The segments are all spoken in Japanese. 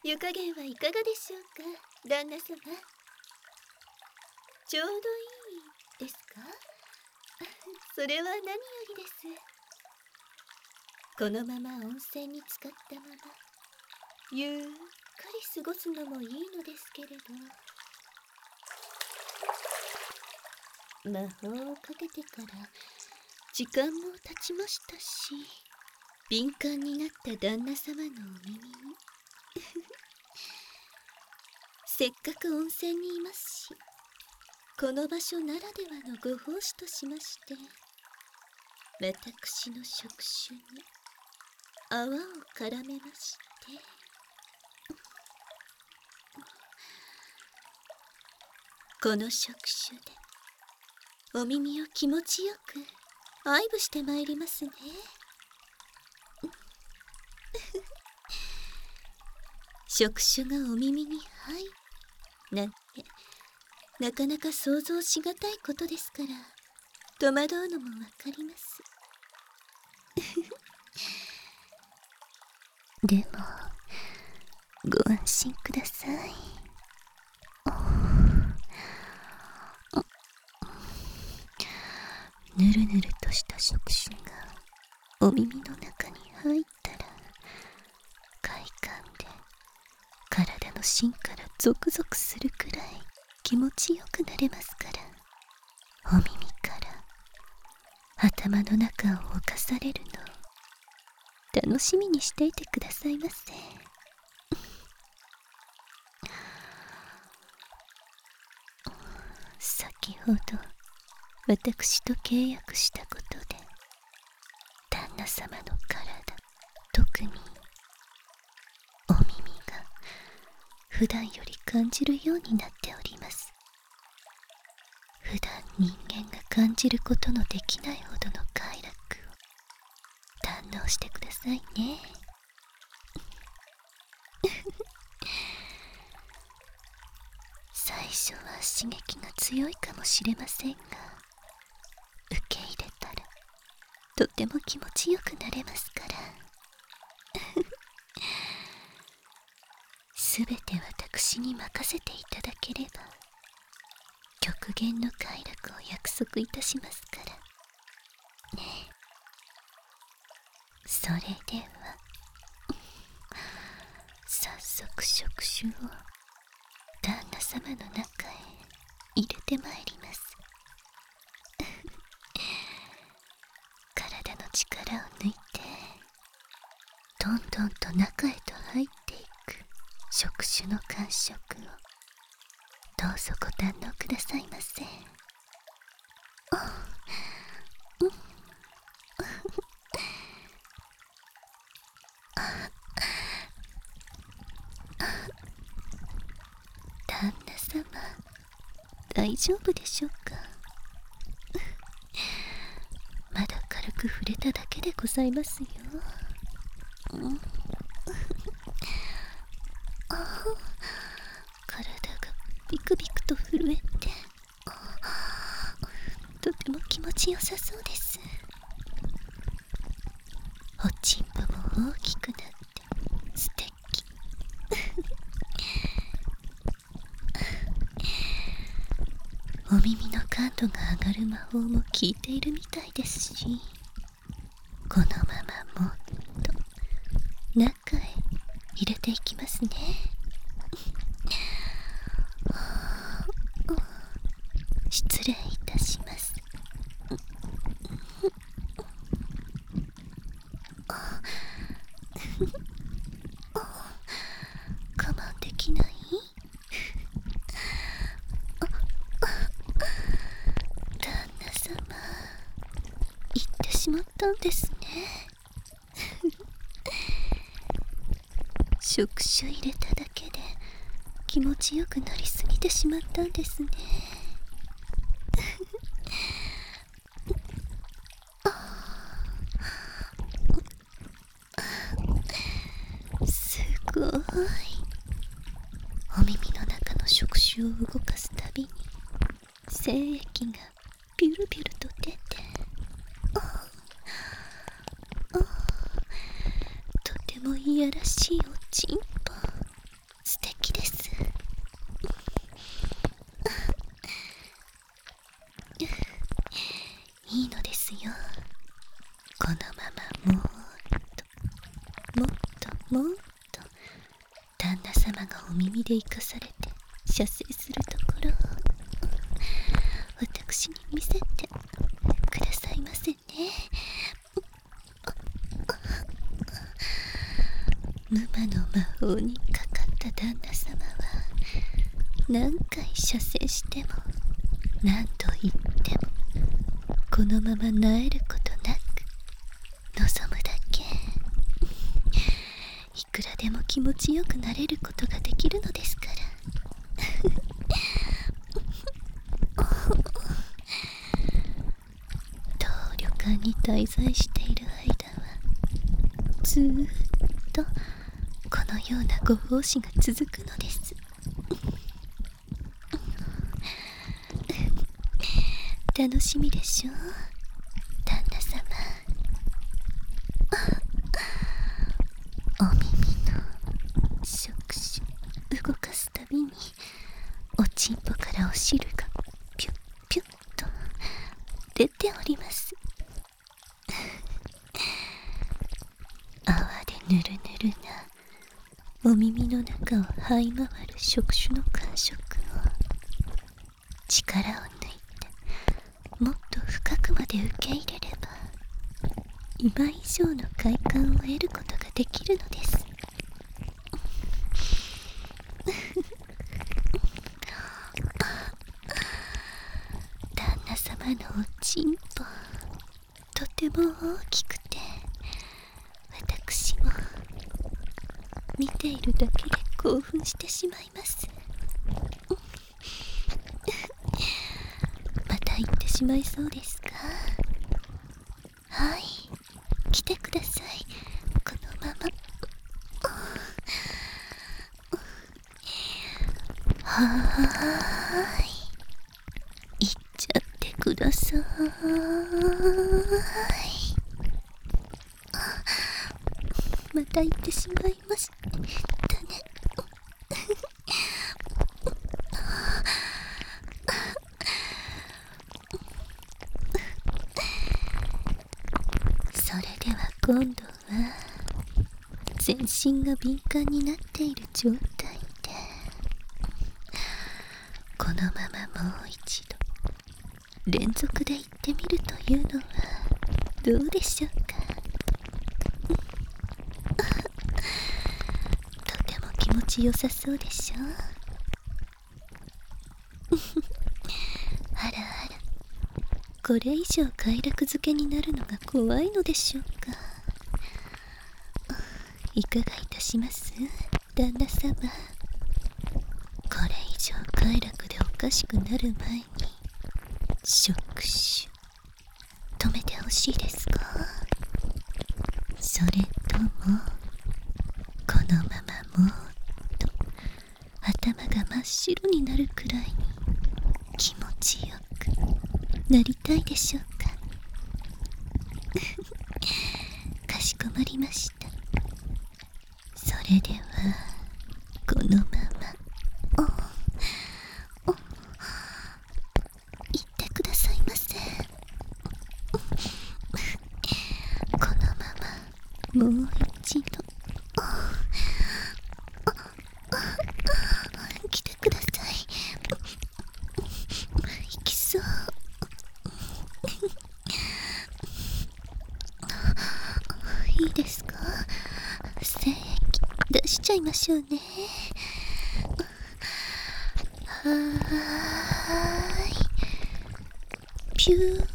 湯加減はいかがでしょうか、旦那様。ちょうどいいですか？それは何よりです。このまま温泉に浸かったままゆっくり過ごすのもいいのですけれど、魔法をかけてから時間も経ちましたし、敏感になった旦那様のお耳にせっかく温泉にいますし、この場所ならではのご奉仕としまして、私の触手に泡を絡めまして、この触手でお耳を気持ちよく愛撫してまいりますね。触手がお耳に入るなんて、なかなか想像しがたいことですから、戸惑うのもわかります。でもご安心ください。ぬるぬるとした触手がお耳の中に入ったら、快感で体の芯からゾクゾクするくらい気持ちよくなれますから、お耳から頭の中を侵されるのを楽しみにしていてくださいませ。先ほど私と契約したことで、旦那様の体、特にお耳が普段より感じるようになっております。普段人間が感じることのできないほどの快楽を堪能してくださいね。最初は刺激が強いかもしれませんが、受け入れたらとても気持ちよくなれますから。すべて私に任せていただければ、極限の快楽を約束いたしますからね。それでは早速触手を旦那様の中へ入れてまいります。体の力を抜いて、どんどんと中へと入っていく触手の感触をどうぞご堪能くださいませ。旦那様、大丈夫でしょうか？まだ軽く触れただけでございますよ。体がビクビクと震えて、とても気持ちよさそうです。おちんぽも大きくなって素敵。お耳の感度が上がる魔法も効いているみたいですし、このままもっと中へ入れていきますね。失礼いたします。我慢できない？旦那様、言ってしまったんですね。触手入れただけで気持ちよくなりすぎてしまったんですね。すごい。お耳の中の触手を動かすたびに精液がピュルピュルと出て、とてもいやらしいおちんぽ。 もっともっと旦那様がお耳で生かされて射精するところを私に見せてくださいませね。無魔の魔法にかかった旦那様は何回射精しても何度言ってもこのまま萎えることなく望むだけ、いくらでも気持ちよくなれることができるのですから。当旅館に滞在している間はずーっとこのようなご奉仕が続くのです。楽しみでしょう、旦那様。お耳の触手動かすたびにおちんぽからお汁がピュッピュッと出ております。泡でぬるぬるなお耳の中を這い回る触手の感触を力を抜いてもっと深くまで受け入れれば今以上の快感を得ることができるのです。旦那様のおちんぽとても大きくて私も見ているだけで興奮してしまいます。また行ってしまいそうですか？はい、来てください、このまま。はーい、行っちゃってください。また行ってしまいましたね。それでは今度は全身が敏感になっている状態でこのままもう一度連続で言ってみるというのはどうでしょうか。とても気持ちよさそうでしょう。あらあら、これ以上快楽づけになるのが怖いのでしょうか。いかがいたします旦那様。これ以上快楽でおかしくなる前に触手止めてほしいですか？それともこのままもっと頭が真っ白になるくらいに気持ちよくなりたいでしょうか？かしこまりました。それではこのまま言ってくださいませ。このままもう一度来てください。行きそう。いいですか？精液出しちゃいましょうね。はーい、ピュー。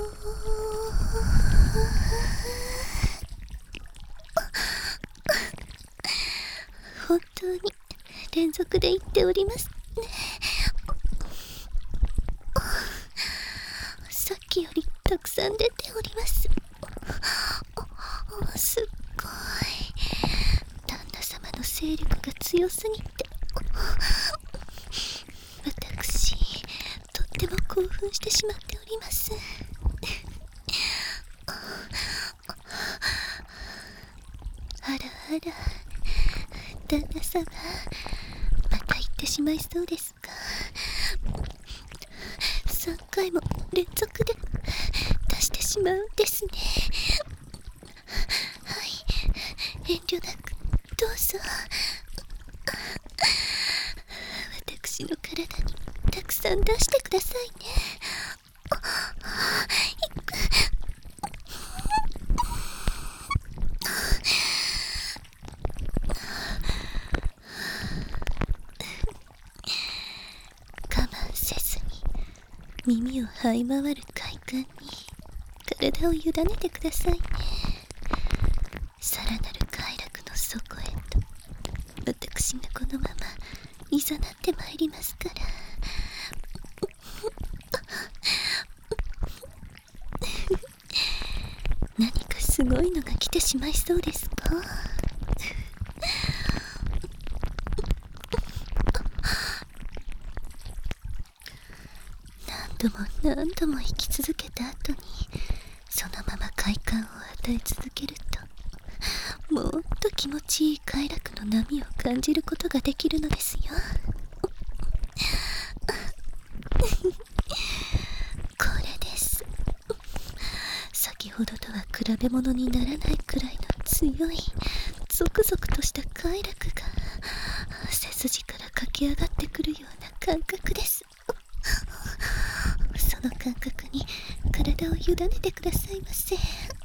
本当に連続で言っておりますね。さっきよりたくさん出ております。すっごい旦那様の勢力が強すぎて私とっても興奮してしまっております。あらあら、旦那様また行ってしまいそうですか？3回も連続で出してしまうんですね。はい、 遠慮なくどうぞ。私の体にたくさん出してくださいね。我慢せずに耳を這い回る快感に体を委ねてくださいね。さらなる快楽の底へと私がこのまま誘ってまいりますから。何かすごいのが来てしまいそうですか？何度も何度も生き続けた後にそのまま快感を与え続けると、もっと気持ちいい快楽の波を感じることができるのですよ。これです。先ほどとは比べ物にならないくらいの強いゾクゾクとした快楽が背筋から駆け上がってくるような感覚です。その感覚に体を委ねてくださいませ。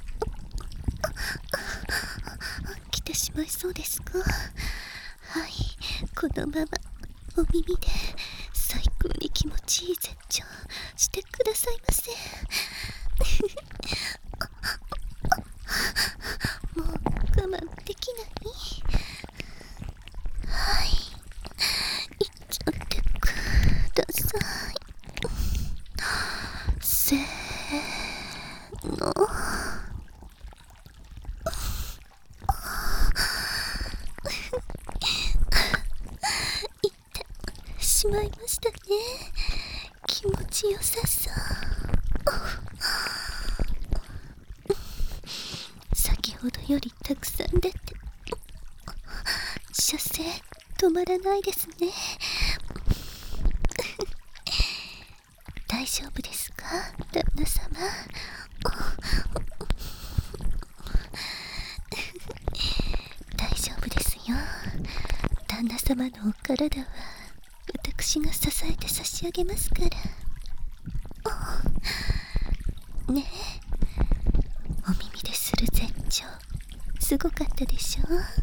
来てしまいそうですか？はい、このままお耳で最高に気持ちいい絶頂してくださいませ。もう我慢できない。はい、いっちゃってください。せーの。いってしまいましたね。気持ちよさそう。先ほどよりたくさん出て射精止まらないですね。大丈夫ですか、旦那様。大丈夫ですよ。旦那様のお体は私が支えて差し上げますから。ねえ、お耳でする絶頂すごかったでしょ。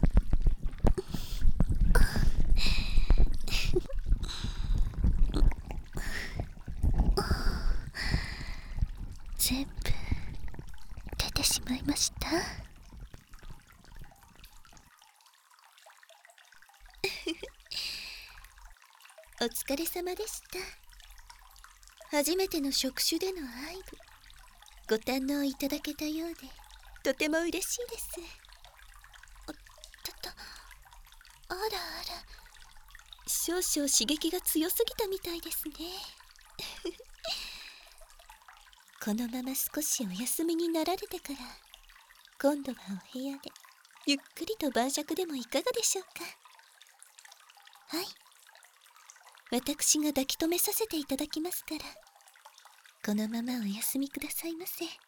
全部出てしまいました。お疲れ様でした。初めての職種での愛撫ご堪能いただけたようでとても嬉しいです。あらあら、少々刺激が強すぎたみたいですね。このまま少しお休みになられてから今度はお部屋でゆっくりと晩酌でもいかがでしょうか。はい、私が抱き留めさせていただきますから、このままお休みくださいませ。